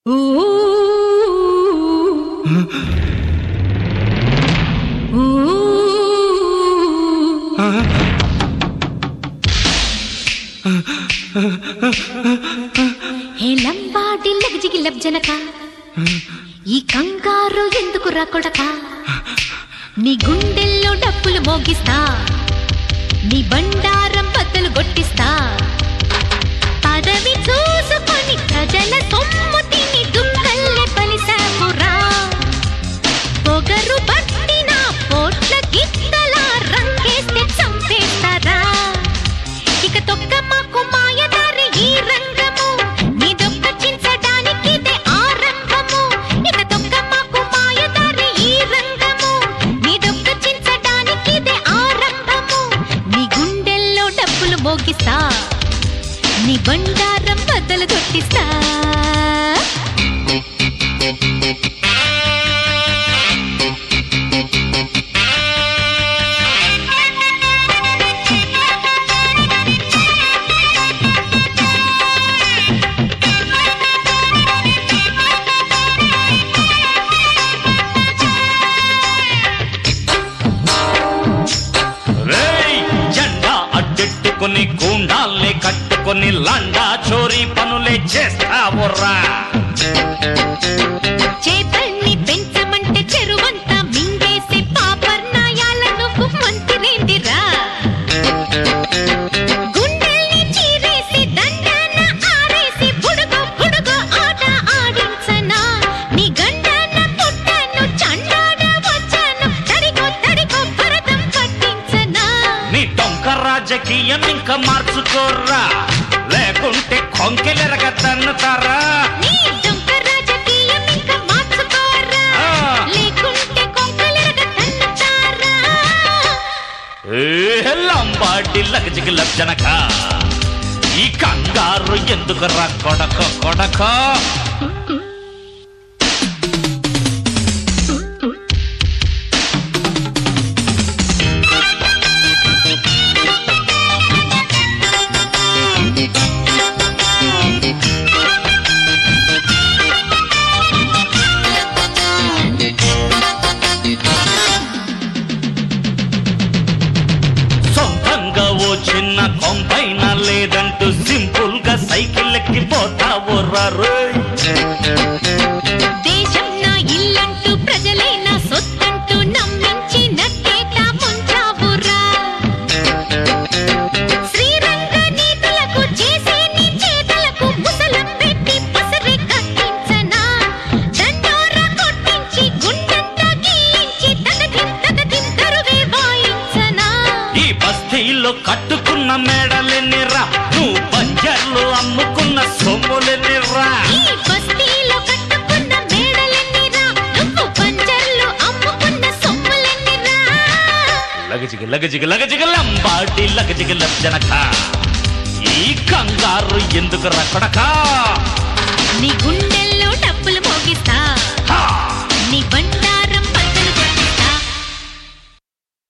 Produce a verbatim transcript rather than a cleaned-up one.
హే లంబాడి లగజిగి లబ్జనక ఈ కంగారు ఎందుకు రా కొడక నీ గుండెల్లో డప్పులు మోగిస్తా నీ బండారం బద్దలు కొట్టిస్తా పదవి చూసుకొని ప్రజల సొమ్ము తిని దుఃఖల్లే పలిసాపురా పొగరు పట్టిన పోట్ల గిత్తల రంగేస్తే చంపేస్తారా ఇక తొక్క మాకు మాయదారి ఈ రంగము నీ దొక్క చించడానికి ఇదే ఆరంభము ఇక తొక్క మాకు మాయదారి ఈ రంగము నీ దొక్క చించడానికి ఇదే ఆరంభము నీ గుండెల్లో డప్పులు మోగిస్తా నీ బండారం బద్దలు కొట్టిస్తా గుండాల్ని కట్టుకొని లండా చోరీ పనులే చేస్తావురా చేపల్ని పెంచమంటే చెరువంతా మింగేసి పాపర్నాయాల నువ్వు మంత్రిరేందిరా గుండెల్ని చీరేసి దండాన ఆరేసి బుడుగు బుడుగు ఆట ఆడించనా నీ గండాన పుట్టాను చండాడ వచ్చాను తడిగో తడిగో భరతం పట్టించనా నీ డొంక రాజకీయం ఇంకా మార్చుకోర్రా లేకుంటే కొంకెలెరగ తన్నుతారా నీ డొంక రాజకీయం ఇంకా మార్చుకోర్రా లేకుంటే కొంకెలెరగ తన్నుతారా ఏ లంబాడి లగజిగి లబ్జనక ఈ కంగారు ఎందుకు రా కొడక కొడక చిన్న కొంపైన లేదంటూ సింపుల్ గా సైకిల్ ఎక్కి పోతావు దేశం నా ఇల్లంటూ ప్రజలే నా సొత్తంటూ నమ్మించి నట్టేట ముంచావురా శ్రీరంగ నీతులకు చేసే నీ చేతలకు ముసలం పెట్టి పసరే కట్టించనా దండోర కొట్టించి గుండంతా గీయించి తగదిం తగదిం తరువే వాయించనా ఈ బస్తీలో కట్టుకున్న మేడలెన్నిరా నువ్వు పంజర్లు అమ్ముకున్న సొమ్ములెన్నిరా ఈ బస్తీలో కట్టుకున్న మేడలెన్నిరా నువ్వు పంజర్లు అమ్ముకున్న సొమ్ములెన్నిరా లగజిగి లగజిగి లగజిగి లంబాడి లగజిగి లబ్జనక ఈ కంగారు ఎందుకు రా కొడక నీ గుండె